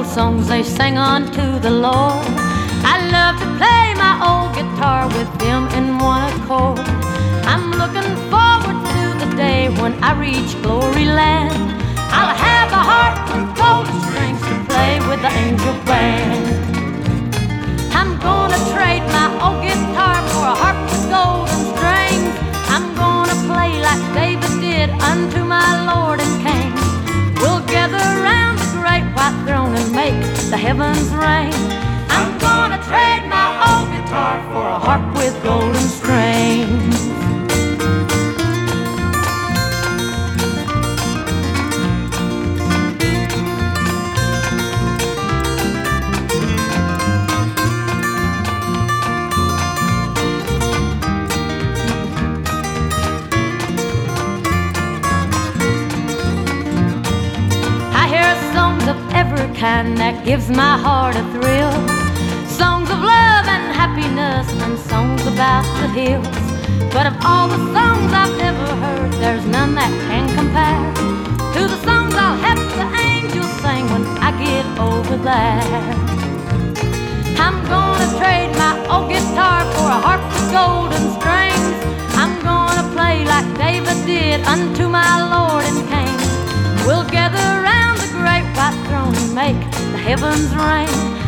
old songs they sang unto the Lord. I love to play my old guitar with them in one accord. I'm looking forward to the day when I reach glory land. I'll have a harp with golden strings to play with the angel band. I'm gonna trade my old guitar for a harp with golden strings. I'm gonna play like David did unto my Lord and King. We'll gather round the great white throne and make the heavens ring. I'm gonna trade my old guitar for a harp with golden strings. Every kind that gives my heart a thrill. Songs of love and happiness and songs about the hills. But of all the songs I've ever heard, there's none that can compare to the songs I'll have the angels sing when I get over there. I'm gonna trade my old guitar for a harp with golden strings. I'm gonna play like David did unto my Lord and King. We'll gather round the great white throne and make the heavens ring.